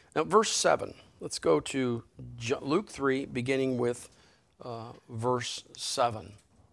Now, verse 7. Let's go to Luke 3, beginning with verse 7.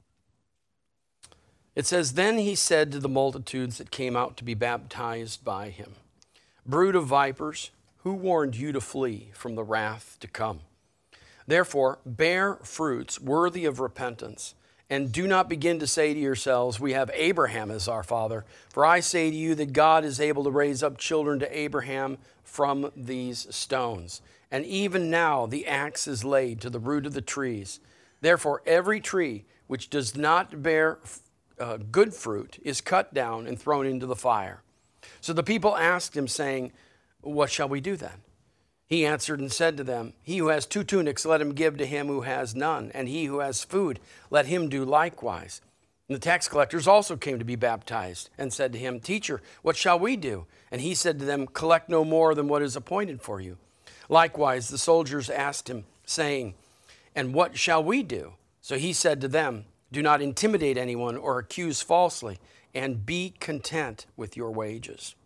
It says, "Then he said to the multitudes that came out to be baptized by him, 'Brood of vipers, who warned you to flee from the wrath to come? Therefore, bear fruits worthy of repentance, and do not begin to say to yourselves, we have Abraham as our father. For I say to you that God is able to raise up children to Abraham from these stones. And even now the axe is laid to the root of the trees. Therefore, every tree which does not bear good fruit is cut down and thrown into the fire.' So the people asked him, saying, 'What shall we do then?' He answered and said to them, 'He who has 2 tunics, let him give to him who has none, and he who has food, let him do likewise.' And the tax collectors also came to be baptized, and said to him, 'Teacher, what shall we do?' And he said to them, 'Collect no more than what is appointed for you.' Likewise the soldiers asked him, saying, 'And what shall we do?' So he said to them, 'Do not intimidate anyone or accuse falsely, and be content with your wages.'"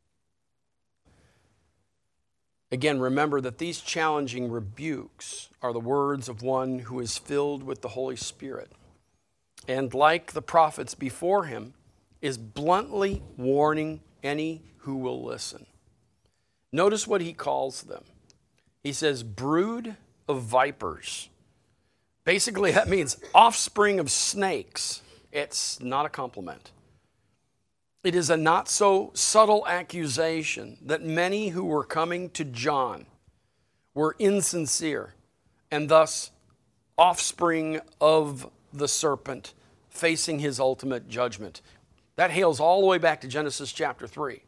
Again, remember that these challenging rebukes are the words of one who is filled with the Holy Spirit, and like the prophets before him, is bluntly warning any who will listen. Notice what he calls them. He says, "Brood of vipers." Basically, that means offspring of snakes. It's not a compliment. It is a not so subtle accusation that many who were coming to John were insincere and thus offspring of the serpent facing his ultimate judgment. That hails all the way back to Genesis chapter 3.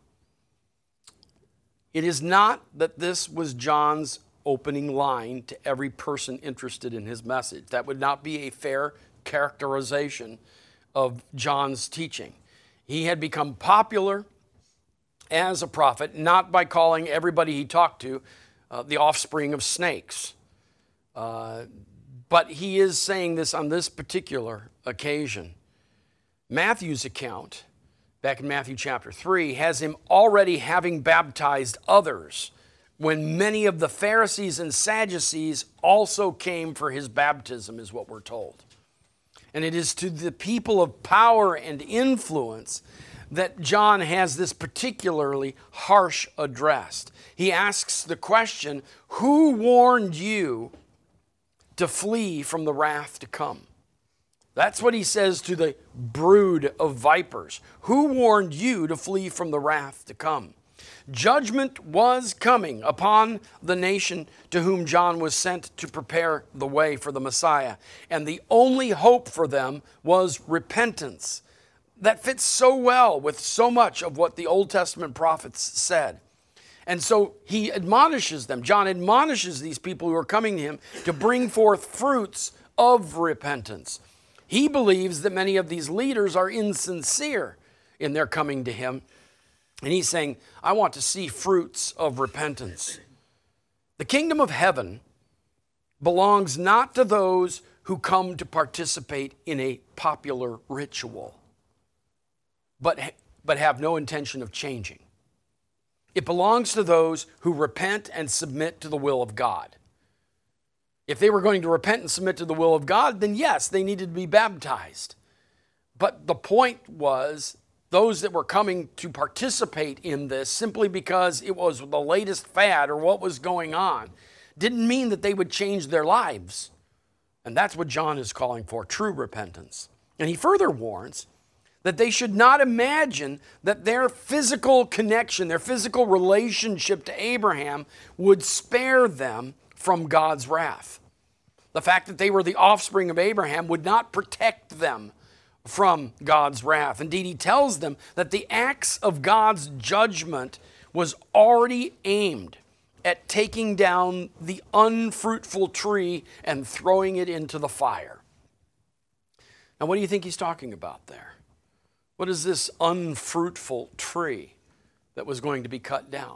It is not that this was John's opening line to every person interested in his message. That would not be a fair characterization of John's teaching. He had become popular as a prophet, not by calling everybody he talked to the offspring of snakes. But he is saying this on this particular occasion. Matthew's account, back in Matthew chapter 3, has him already having baptized others when many of the Pharisees and Sadducees also came for his baptism, is what we're told. And it is to the people of power and influence that John has this particularly harsh address. He asks the question, who warned you to flee from the wrath to come? That's what he says to the brood of vipers. Who warned you to flee from the wrath to come? Judgment was coming upon the nation to whom John was sent to prepare the way for the Messiah. And the only hope for them was repentance. That fits so well with so much of what the Old Testament prophets said. And so he admonishes them. John admonishes these people who are coming to him to bring forth fruits of repentance. He believes that many of these leaders are insincere in their coming to him. And he's saying, I want to see fruits of repentance. The kingdom of heaven belongs not to those who come to participate in a popular ritual, but have no intention of changing. It belongs to those who repent and submit to the will of God. If they were going to repent and submit to the will of God, then yes, they needed to be baptized. But the point was, those that were coming to participate in this simply because it was the latest fad or what was going on didn't mean that they would change their lives. And that's what John is calling for, true repentance. And he further warns that they should not imagine that their physical connection, their physical relationship to Abraham would spare them from God's wrath. The fact that they were the offspring of Abraham would not protect them from God's wrath. Indeed, he tells them that the axe of God's judgment was already aimed at taking down the unfruitful tree and throwing it into the fire. Now, what do you think he's talking about there? What is this unfruitful tree that was going to be cut down?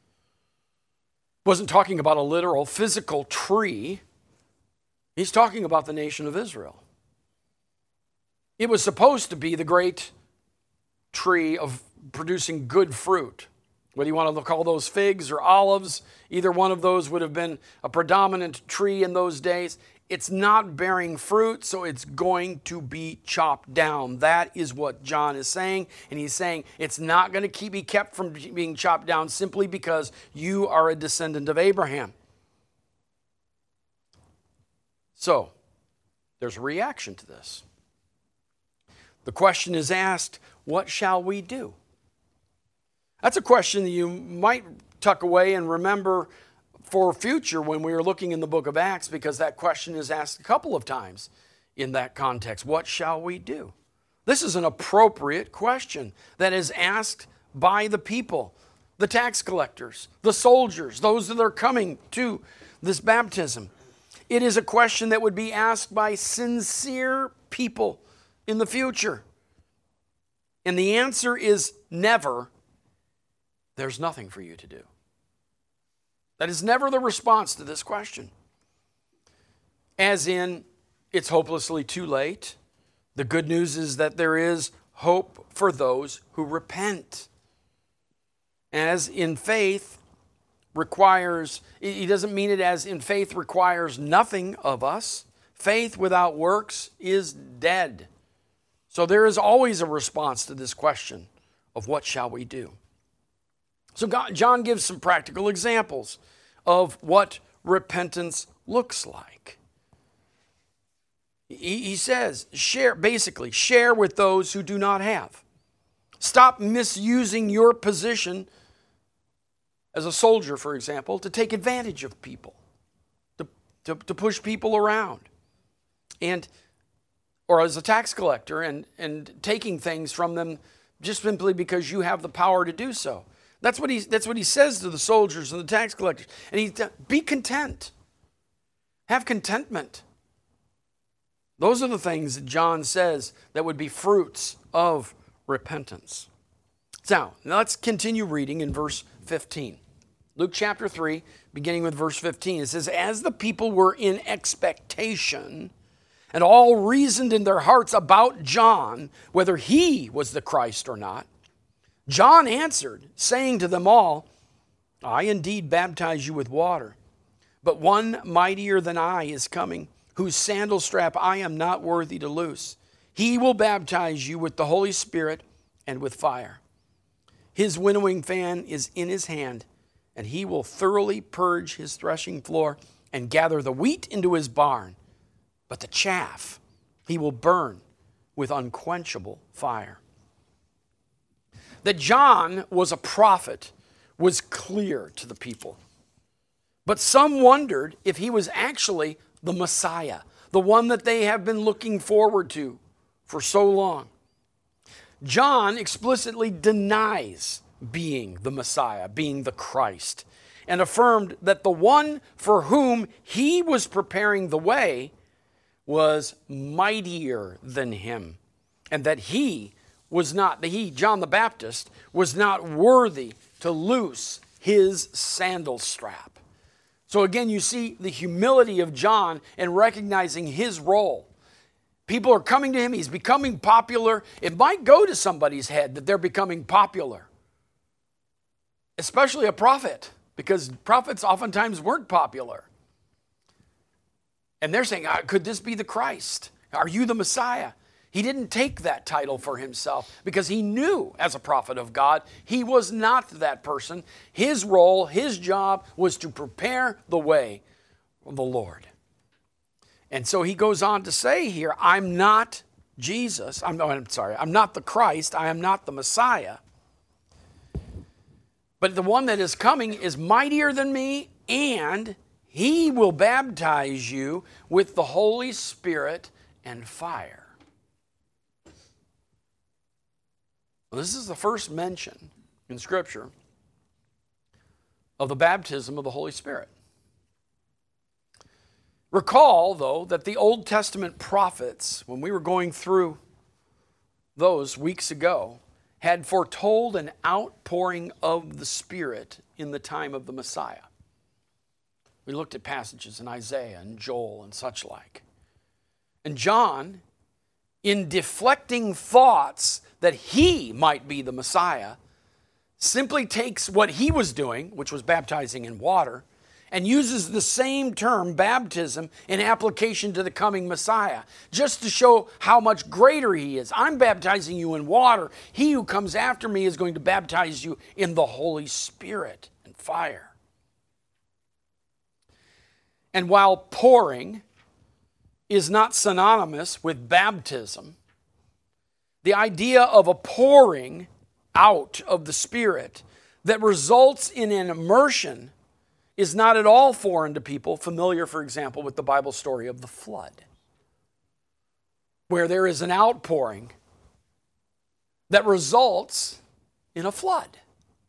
He wasn't talking about a literal physical tree. He's talking about the nation of Israel. It was supposed to be the great tree of producing good fruit, Whether you want to call those figs or olives, either one of those would have been a predominant tree in those days. It's not bearing fruit, so it's going to be chopped down. That is what John is saying. And he's saying it's not going to be kept from being chopped down simply because you are a descendant of Abraham. So, there's a reaction to this. The question is asked, what shall we do? That's a question that you might tuck away and remember for future when we are looking in the book of Acts, because that question is asked a couple of times in that context. What shall we do? This is an appropriate question that is asked by the people, the tax collectors, the soldiers, those that are coming to this baptism. It is a question that would be asked by sincere people in the future. And the answer is never. There's nothing for you to do. That is never the response to this question. As in, it's hopelessly too late. The good news is that there is hope for those who repent. As in faith requires, he doesn't mean it as in faith requires nothing of us. Faith without works is dead. So there is always a response to this question of what shall we do? So John gives some practical examples of what repentance looks like. He says, share with those who do not have. Stop misusing your position as a soldier, for example, to take advantage of people, to push people around, or as a tax collector and taking things from them just simply because you have the power to do so. That's what he says to the soldiers and the tax collectors. And be content. Have contentment. Those are the things that John says that would be fruits of repentance. Now let's continue reading in verse 15. Luke chapter 3, beginning with verse 15. It says, as the people were in expectation, and all reasoned in their hearts about John, whether he was the Christ or not, John answered, saying to them all, I indeed baptize you with water, but one mightier than I is coming, whose sandal strap I am not worthy to loose. He will baptize you with the Holy Spirit and with fire. His winnowing fan is in his hand, and he will thoroughly purge his threshing floor and gather the wheat into his barn, but the chaff he will burn with unquenchable fire. That John was a prophet was clear to the people. But some wondered if he was actually the Messiah, the one that they have been looking forward to for so long. John explicitly denies being the Messiah, being the Christ, and affirmed that the one for whom he was preparing the way was mightier than him, and that John the Baptist, was not worthy to loose his sandal strap. So again, you see the humility of John in recognizing his role. People are coming to him. He's becoming popular. It might go to somebody's head that they're becoming popular, especially a prophet, because prophets oftentimes weren't popular. And they're saying, could this be the Christ? Are you the Messiah? He didn't take that title for himself because he knew as a prophet of God, he was not that person. His role, his job was to prepare the way of the Lord. And so he goes on to say here, I'm not Jesus. I'm not the Christ. I am not the Messiah. But the one that is coming is mightier than me, and he will baptize you with the Holy Spirit and fire. Well, this is the first mention in Scripture of the baptism of the Holy Spirit. Recall, though, that the Old Testament prophets, when we were going through those weeks ago, had foretold an outpouring of the Spirit in the time of the Messiah. We looked at passages in Isaiah and Joel and such like. And John, in deflecting thoughts that he might be the Messiah, simply takes what he was doing, which was baptizing in water, and uses the same term, baptism, in application to the coming Messiah, just to show how much greater he is. I'm baptizing you in water. He who comes after me is going to baptize you in the Holy Spirit and fire. And while pouring is not synonymous with baptism, the idea of a pouring out of the Spirit that results in an immersion is not at all foreign to people familiar, for example, with the Bible story of the flood, where there is an outpouring that results in a flood.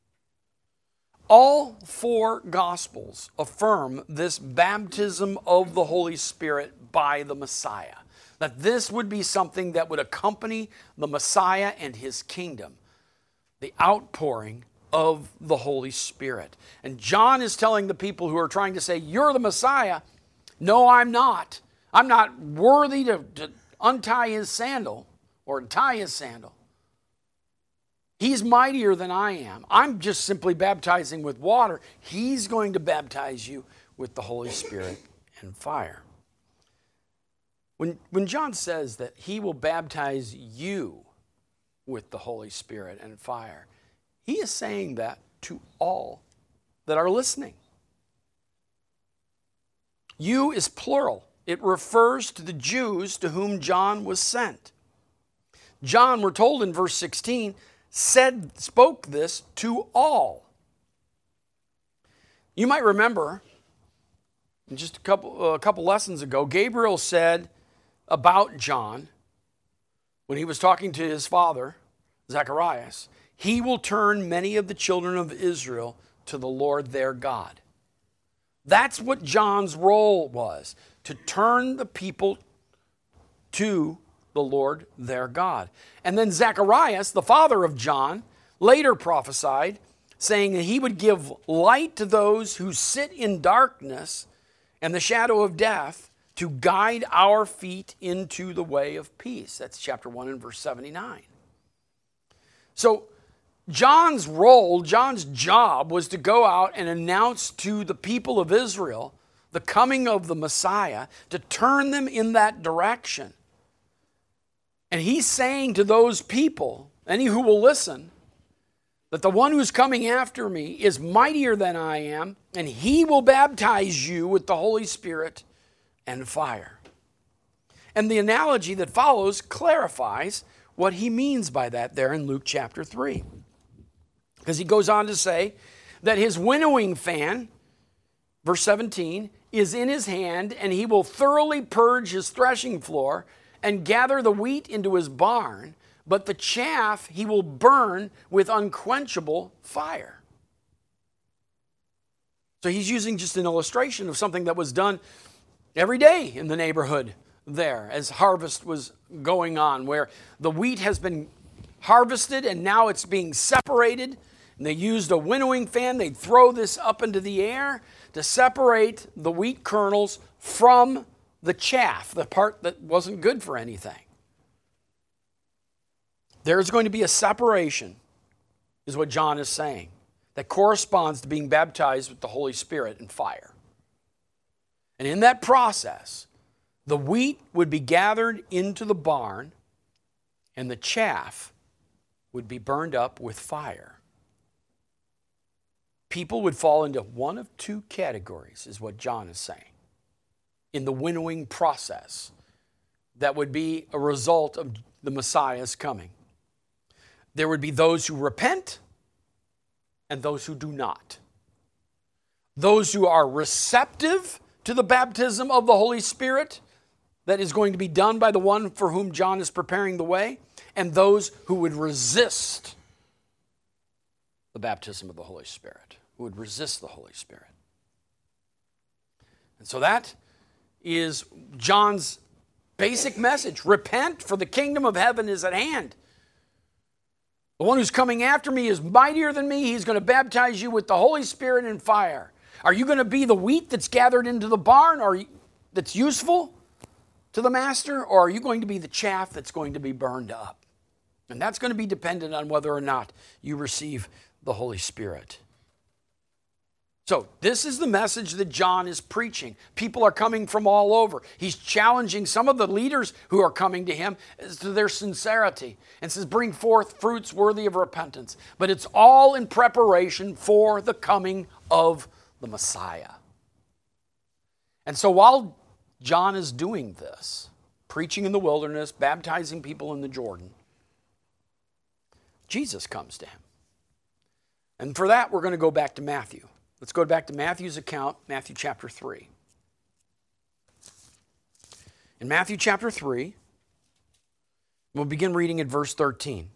All four Gospels affirm this baptism of the Holy Spirit by the Messiah, that this would be something that would accompany the Messiah and his kingdom, the outpouring of the Holy Spirit. And John is telling the people who are trying to say, you're the Messiah, no, I'm not. I'm not worthy to untie his sandal or tie his sandal. He's mightier than I am. I'm just simply baptizing with water. He's going to baptize you with the Holy Spirit and fire. When John says that he will baptize you with the Holy Spirit and fire, he is saying that to all that are listening. You is plural. It refers to the Jews to whom John was sent. John, we're told in verse 16, spoke this to all. You might remember, just a couple lessons ago, Gabriel said about John, when he was talking to his father, Zacharias, he will turn many of the children of Israel to the Lord their God. That's what John's role was, to turn the people to the Lord their God. And then Zacharias, the father of John, later prophesied, saying that he would give light to those who sit in darkness and the shadow of death, to guide our feet into the way of peace. That's chapter 1 and verse 79. So John's role, John's job was to go out and announce to the people of Israel the coming of the Messiah, to turn them in that direction. And he's saying to those people, any who will listen, that the one who's coming after me is mightier than I am, and he will baptize you with the Holy Spirit and fire. And the analogy that follows clarifies what he means by that there in Luke chapter 3. Because he goes on to say that his winnowing fan, verse 17, is in his hand, and he will thoroughly purge his threshing floor and gather the wheat into his barn, but the chaff he will burn with unquenchable fire. So he's using just an illustration of something that was done every day in the neighborhood there as harvest was going on, where the wheat has been harvested and now it's being separated. And they used a winnowing fan. They'd throw this up into the air to separate the wheat kernels from the chaff, the part that wasn't good for anything. There's going to be a separation, is what John is saying, that corresponds to being baptized with the Holy Spirit and fire. And in that process, the wheat would be gathered into the barn, and the chaff would be burned up with fire. People would fall into one of two categories, is what John is saying, in the winnowing process that would be a result of the Messiah's coming. There would be those who repent and those who do not. Those who are receptive to the baptism of the Holy Spirit that is going to be done by the one for whom John is preparing the way, and those who would resist the baptism of the Holy Spirit, who would resist the Holy Spirit. And so that is John's basic message. Repent, for the kingdom of heaven is at hand. The one who's coming after me is mightier than me. He's going to baptize you with the Holy Spirit and fire. Are you going to be the wheat that's gathered into the barn, or that's useful to the master, or are you going to be the chaff that's going to be burned up? And that's going to be dependent on whether or not you receive the Holy Spirit. So this is the message that John is preaching. People are coming from all over. He's challenging some of the leaders who are coming to him as to their sincerity and says, bring forth fruits worthy of repentance. But it's all in preparation for the coming of the Messiah. And so while John is doing this, preaching in the wilderness, baptizing people in the Jordan, Jesus comes to him. And for that, we're going to go back to Matthew. Let's go back to Matthew's account, Matthew chapter 3. In Matthew chapter 3, we'll begin reading at verse 13.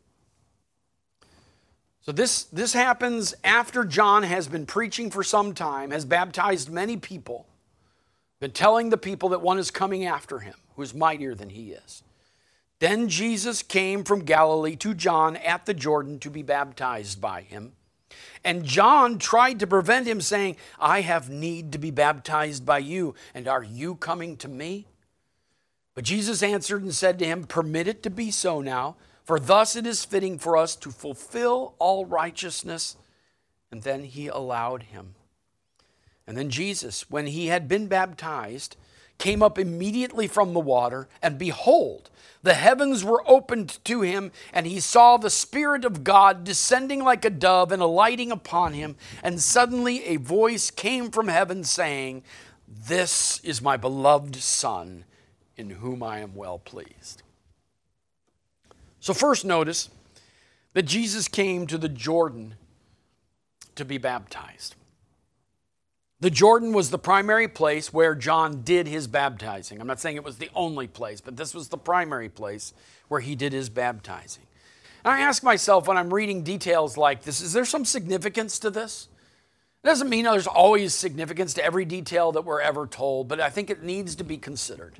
So this happens after John has been preaching for some time, has baptized many people, been telling the people that one is coming after him, who is mightier than he is. Then Jesus came from Galilee to John at the Jordan to be baptized by him. And John tried to prevent him, saying, I have need to be baptized by you, and are you coming to me? But Jesus answered and said to him, permit it to be so now, for thus it is fitting for us to fulfill all righteousness. And then he allowed him. And then Jesus, when he had been baptized, came up immediately from the water, and behold, the heavens were opened to him, and he saw the Spirit of God descending like a dove and alighting upon him. And suddenly a voice came from heaven saying, this is my beloved Son, in whom I am well pleased. So first notice that Jesus came to the Jordan to be baptized. The Jordan was the primary place where John did his baptizing. I'm not saying it was the only place, but this was the primary place where he did his baptizing. And I ask myself when I'm reading details like this, is there some significance to this? It doesn't mean there's always significance to every detail that we're ever told, but I think it needs to be considered.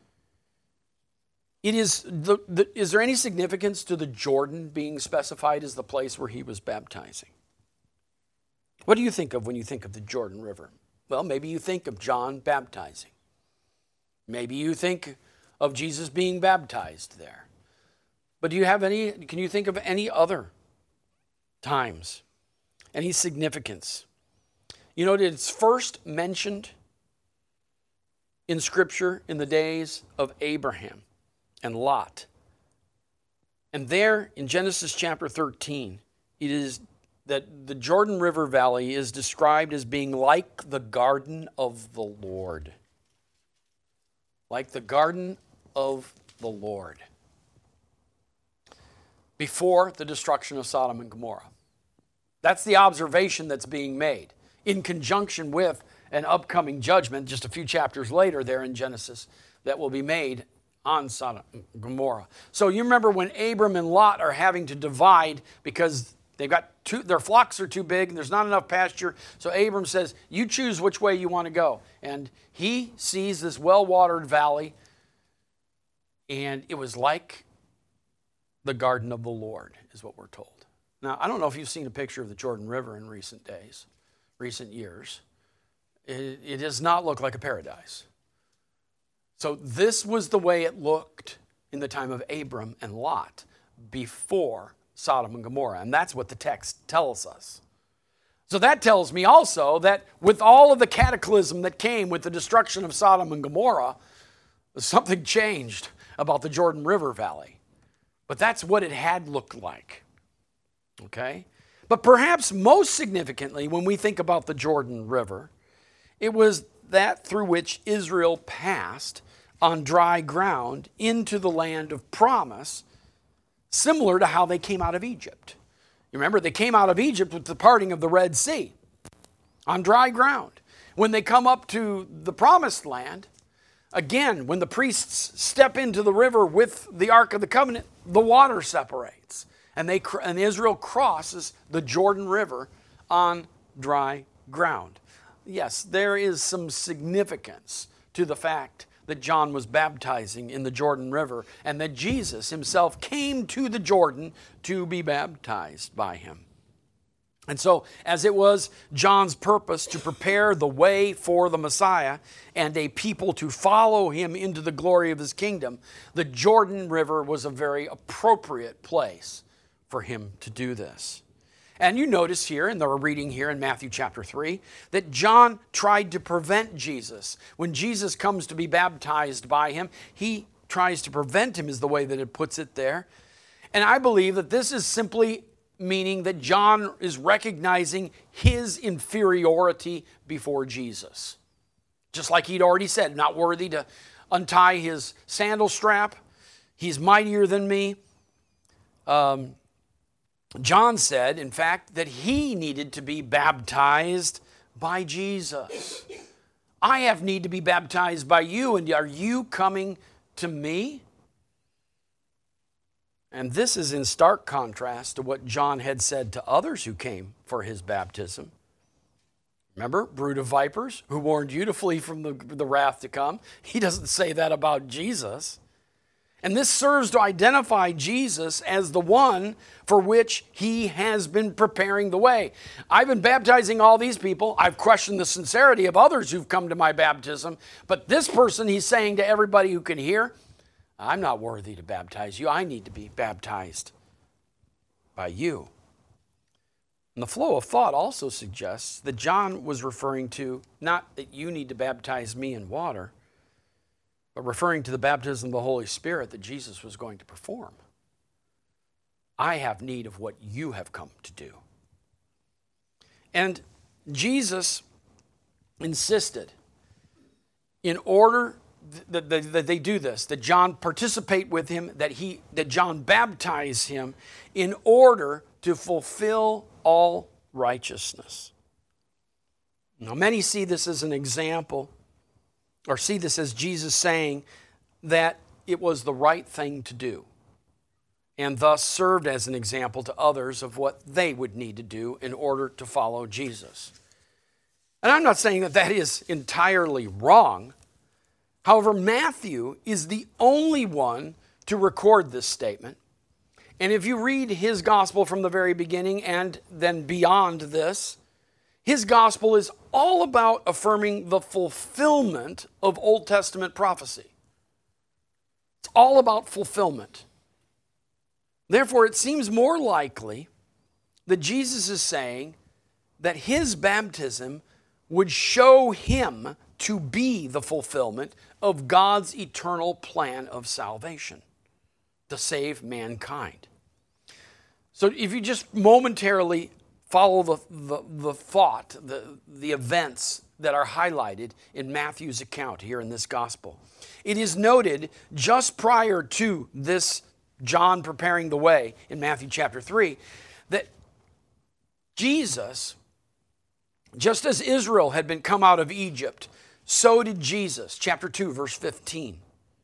Is there any significance to the Jordan being specified as the place where he was baptizing? What do you think of when you think of the Jordan River? Well, maybe you think of John baptizing. Maybe you think of Jesus being baptized there. But can you think of any other times? Any significance? You know, it's first mentioned in Scripture in the days of Abraham and Lot. And there in Genesis chapter 13, it is that the Jordan River Valley is described as being like the garden of the Lord. Like the garden of the Lord. Before the destruction of Sodom and Gomorrah. That's the observation that's being made in conjunction with an upcoming judgment just a few chapters later there in Genesis that will be made on Sodom and Gomorrah. So you remember when Abram and Lot are having to divide because they've got their flocks are too big and there's not enough pasture. So Abram says, you choose which way you want to go. And he sees this well-watered valley, and it was like the garden of the Lord, is what we're told. Now, I don't know if you've seen a picture of the Jordan River in recent years. It does not look like a paradise. So this was the way it looked in the time of Abram and Lot before Sodom and Gomorrah. And that's what the text tells us. So that tells me also that with all of the cataclysm that came with the destruction of Sodom and Gomorrah, something changed about the Jordan River Valley. But that's what it had looked like. Okay? But perhaps most significantly, when we think about the Jordan River, it was that through which Israel passed on dry ground into the land of promise, similar to how they came out of Egypt. You remember, they came out of Egypt with the parting of the Red Sea on dry ground. When they come up to the promised land, again, when the priests step into the river with the Ark of the Covenant, the water separates. And Israel crosses the Jordan River on dry ground. Yes, there is some significance to the fact that John was baptizing in the Jordan River and that Jesus himself came to the Jordan to be baptized by him. And so, as it was John's purpose to prepare the way for the Messiah and a people to follow him into the glory of his kingdom, the Jordan River was a very appropriate place for him to do this. And you notice here in the reading here in Matthew chapter 3 that John tried to prevent Jesus. When Jesus comes to be baptized by him, he tries to prevent him, is the way that it puts it there. And I believe that this is simply meaning that John is recognizing his inferiority before Jesus. Just like he'd already said, not worthy to untie his sandal strap. He's mightier than me. John said, in fact, that he needed to be baptized by Jesus. I have need to be baptized by you, and are you coming to me? And this is in stark contrast to what John had said to others who came for his baptism. Remember, brood of vipers, who warned you to flee from the wrath to come? He doesn't say that about Jesus. And this serves to identify Jesus as the one for which he has been preparing the way. I've been baptizing all these people. I've questioned the sincerity of others who've come to my baptism. But this person, he's saying to everybody who can hear, I'm not worthy to baptize you. I need to be baptized by you. And the flow of thought also suggests that John was referring to not that you need to baptize me in water, but referring to the baptism of the Holy Spirit that Jesus was going to perform. I have need of what you have come to do. And Jesus insisted, in order that they do this, that John participate with him, that John baptize him in order to fulfill all righteousness. Now, many see this as an example, or see this as Jesus saying that it was the right thing to do, and thus served as an example to others of what they would need to do in order to follow Jesus. And I'm not saying that that is entirely wrong. However, Matthew is the only one to record this statement. And if you read his gospel from the very beginning and then beyond this, his gospel is all about affirming the fulfillment of Old Testament prophecy. It's all about fulfillment. Therefore, it seems more likely that Jesus is saying that his baptism would show him to be the fulfillment of God's eternal plan of salvation to save mankind. So if you just momentarily follow the thought, the events that are highlighted in Matthew's account here in this gospel, it is noted just prior to this John preparing the way in Matthew chapter 3 that Jesus, just as Israel had been come out of Egypt, so did Jesus, chapter 2, verse 15.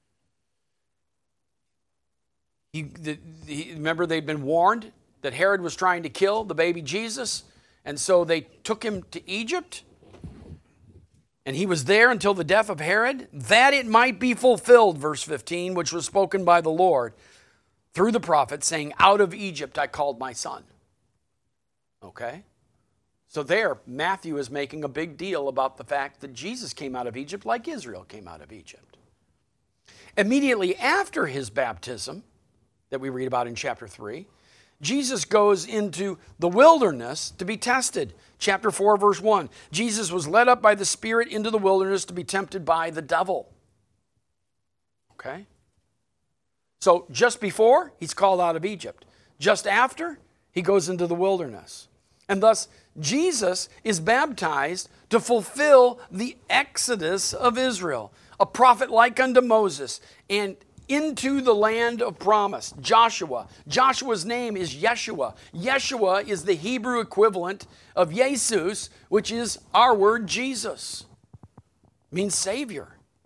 Remember, they'd been warned that Herod was trying to kill the baby Jesus, and so they took him to Egypt, and he was there until the death of Herod, that it might be fulfilled, verse 15, which was spoken by the Lord through the prophet, saying, out of Egypt I called my son. Okay? So there, Matthew is making a big deal about the fact that Jesus came out of Egypt like Israel came out of Egypt. Immediately after his baptism, that we read about in chapter 3, Jesus goes into the wilderness to be tested. Chapter 4, verse 1. Jesus was led up by the Spirit into the wilderness to be tempted by the devil. Okay? So just before, he's called out of Egypt. Just after, he goes into the wilderness. And thus, Jesus is baptized to fulfill the exodus of Israel, a prophet like unto Moses, and into the land of promise. Joshua. Joshua's name is Yeshua. Yeshua is the Hebrew equivalent of Jesus, which is our word Jesus. It means Savior.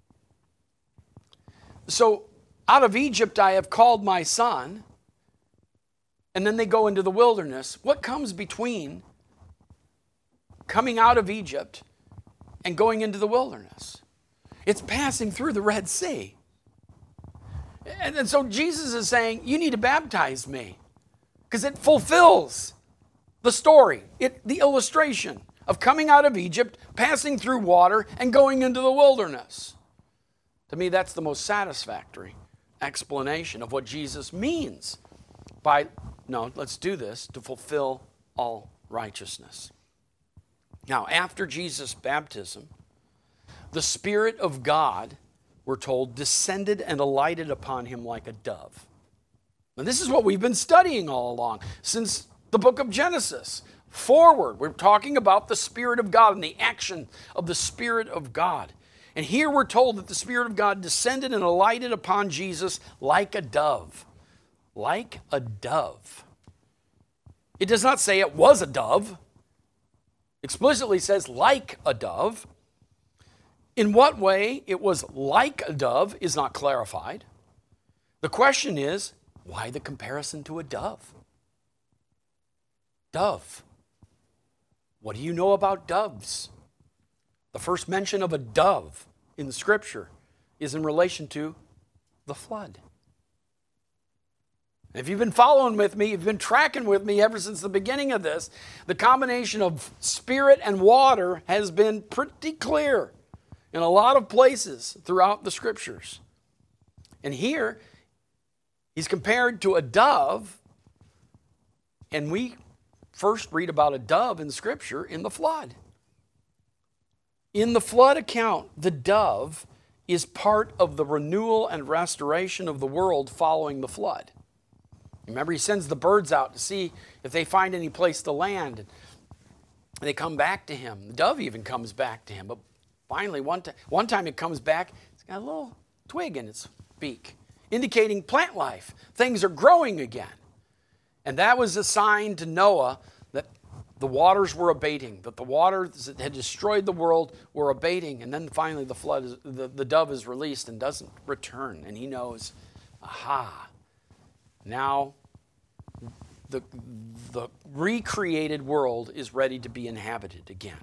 So, out of Egypt I have called my son. And then they go into the wilderness. What comes between coming out of Egypt and going into the wilderness? It's passing through the Red Sea. And so Jesus is saying, you need to baptize me because it fulfills the story, the illustration of coming out of Egypt, passing through water, and going into the wilderness. To me, that's the most satisfactory explanation of what Jesus means by, no, let's do this to fulfill all righteousness. Now, after Jesus' baptism, the Spirit of God, we're told, descended and alighted upon him like a dove. Now, this is what we've been studying all along, since the book of Genesis. Forward, we're talking about the Spirit of God and the action of the Spirit of God. And here we're told that the Spirit of God descended and alighted upon Jesus like a dove. Like a dove. It does not say it was a dove. Explicitly says like a dove. In what way it was like a dove is not clarified. The question is, why the comparison to a dove? Dove. What do you know about doves? The first mention of a dove in the Scripture is in relation to the flood. If you've been following with me, you've been tracking with me ever since the beginning of this, the combination of spirit and water has been pretty clear in a lot of places throughout the Scriptures. And here, he's compared to a dove, and we first read about a dove in Scripture in the flood. In the flood account, the dove is part of the renewal and restoration of the world following the flood. Remember, he sends the birds out to see if they find any place to land. And they come back to him. The dove even comes back to him. But finally, one time it comes back, it's got a little twig in its beak, indicating plant life. Things are growing again. And that was a sign to Noah that the waters were abating, that the waters that had destroyed the world were abating. And then finally the dove is released and doesn't return. And he knows, aha, now the recreated world is ready to be inhabited again.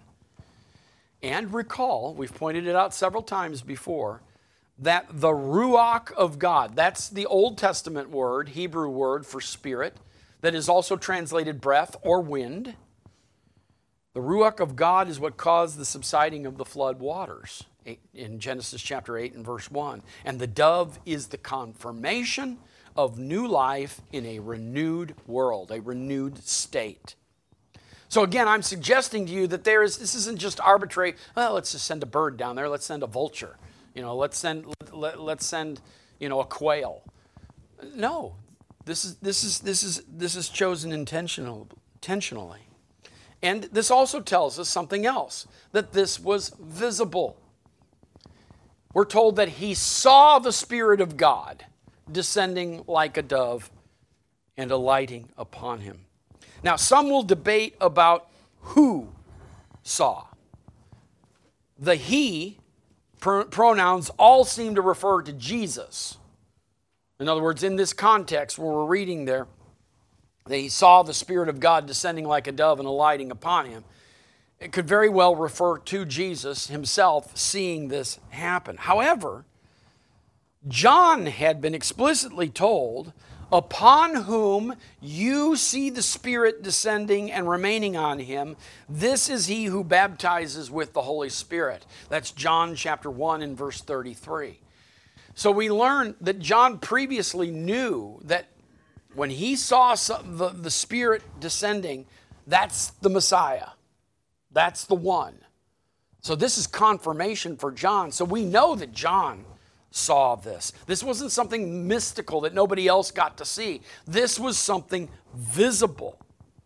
And recall, we've pointed it out several times before, that the Ruach of God, that's the Old Testament word, Hebrew word for spirit, that is also translated breath or wind. The Ruach of God is what caused the subsiding of the flood waters in Genesis chapter 8 and verse 1. And the dove is the confirmation of new life in a renewed world, a renewed state. So again, I'm suggesting to you that this isn't just arbitrary, well, let's just send a bird down there, let's send a vulture, let's send a quail. No, this is chosen intentionally. And this also tells us something else, that this was visible. We're told that he saw the Spirit of God descending like a dove and alighting upon him. Now, some will debate about who saw. The he pronouns all seem to refer to Jesus. In other words, in this context where we're reading there, that he saw the Spirit of God descending like a dove and alighting upon him, it could very well refer to Jesus himself seeing this happen. However, John had been explicitly told, upon whom you see the Spirit descending and remaining on him, this is he who baptizes with the Holy Spirit. That's John chapter 1 and verse 33. So we learn that John previously knew that when he saw the Spirit descending, that's the Messiah. That's the one. So this is confirmation for John. So we know that John saw this. This wasn't something mystical that nobody else got to see. This was something visible.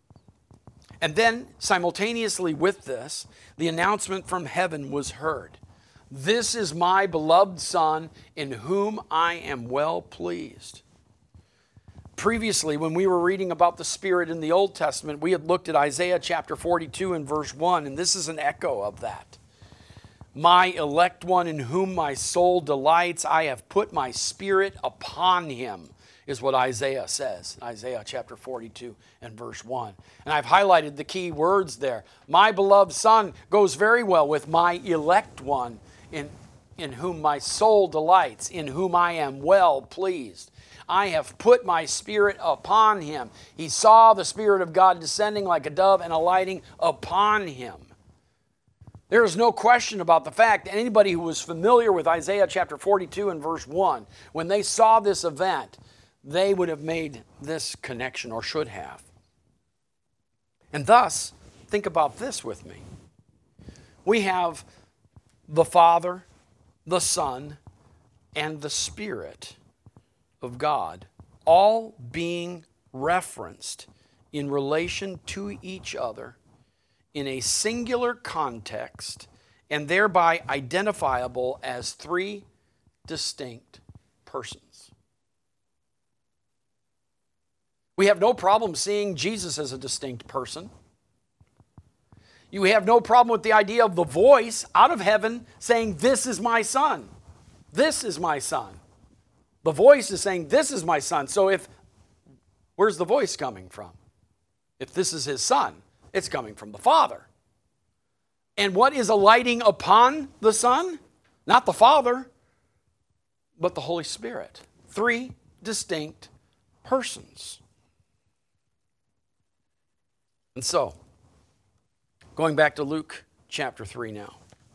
And then simultaneously with this, the announcement from heaven was heard. This is my beloved Son, in whom I am well pleased. Previously, when we were reading about the Spirit in the Old Testament, we had looked at Isaiah chapter 42 and verse 1, and this is an echo of that. My elect one in whom my soul delights, I have put my Spirit upon him, is what Isaiah says. Isaiah chapter 42 and verse 1. And I've highlighted the key words there. My beloved Son goes very well with my elect one in whom my soul delights, in whom I am well pleased. I have put my Spirit upon him. He saw the Spirit of God descending like a dove and alighting upon him. There is no question about the fact that anybody who was familiar with Isaiah chapter 42 and verse 1, when they saw this event, they would have made this connection, or should have. And thus, think about this with me. We have the Father, the Son, and the Spirit of God all being referenced in relation to each other in a singular context and thereby identifiable as three distinct persons. We have no problem seeing Jesus as a distinct person. You have no problem with the idea of the voice out of heaven saying, "This is my son. This is my son." The voice is saying, "This is my son." So where's the voice coming from? If this is his son, it's coming from the Father. And what is alighting upon the Son? Not the Father, but the Holy Spirit. Three distinct persons. And so, going back to Luke chapter 3 now.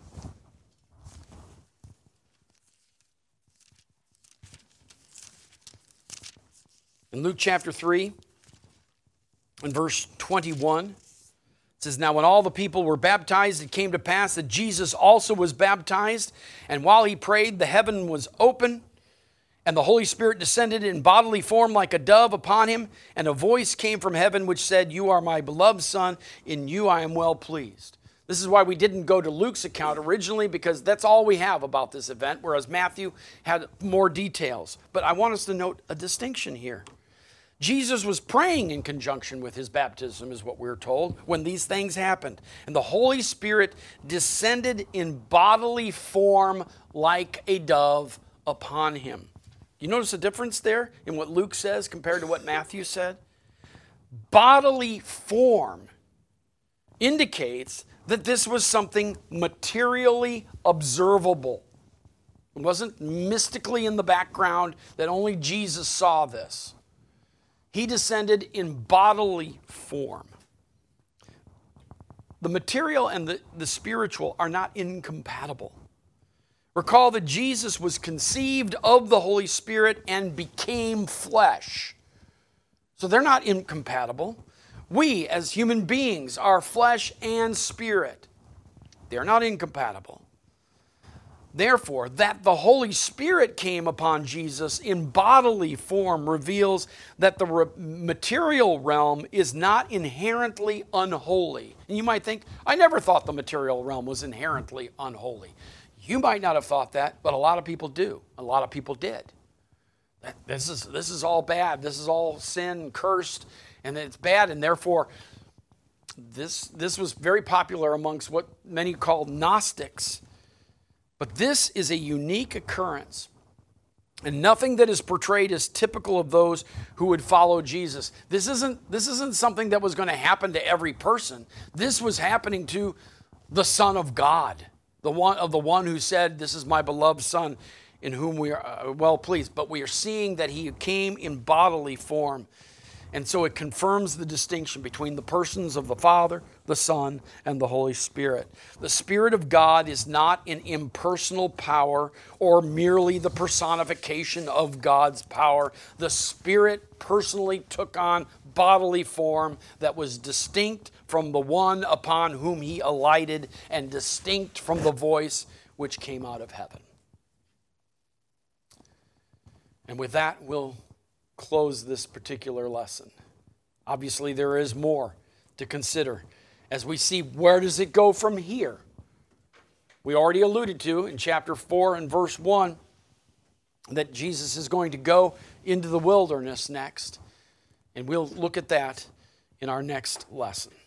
In Luke chapter 3, in verse 21, it says, "Now when all the people were baptized, it came to pass that Jesus also was baptized. And while he prayed, the heaven was open, and the Holy Spirit descended in bodily form like a dove upon him. And a voice came from heaven which said, 'You are my beloved Son, in you I am well pleased.'" This is why we didn't go to Luke's account originally, because that's all we have about this event, whereas Matthew had more details. But I want us to note a distinction here. Jesus was praying in conjunction with his baptism, is what we're told, when these things happened. And the Holy Spirit descended in bodily form like a dove upon him. You notice a difference there in what Luke says compared to what Matthew said? Bodily form indicates that this was something materially observable. It wasn't mystically in the background that only Jesus saw this. He descended in bodily form. The material and the spiritual are not incompatible. Recall that Jesus was conceived of the Holy Spirit and became flesh. So they're not incompatible. We, as human beings, are flesh and spirit. They're not incompatible. Therefore, that the Holy Spirit came upon Jesus in bodily form reveals that the material realm is not inherently unholy. And you might think, I never thought the material realm was inherently unholy. You might not have thought that, but a lot of people do. A lot of people did. This is all bad. This is all sin, cursed, and it's bad. And therefore, this was very popular amongst what many call Gnostics. But this is a unique occurrence, and nothing that is portrayed is typical of those who would follow Jesus. This isn't something that was going to happen to every person. This was happening to the Son of God, the one who said, "This is my beloved Son, in whom we are well pleased." But we are seeing that he came in bodily form. And so it confirms the distinction between the persons of the Father, the Son, and the Holy Spirit. The Spirit of God is not an impersonal power or merely the personification of God's power. The Spirit personally took on bodily form that was distinct from the one upon whom he alighted and distinct from the voice which came out of heaven. And with that, we'll close this particular lesson. Obviously, there is more to consider as we see where does it go from here. We already alluded to in chapter 4 and verse 1 that Jesus is going to go into the wilderness next, and we'll look at that in our next lesson.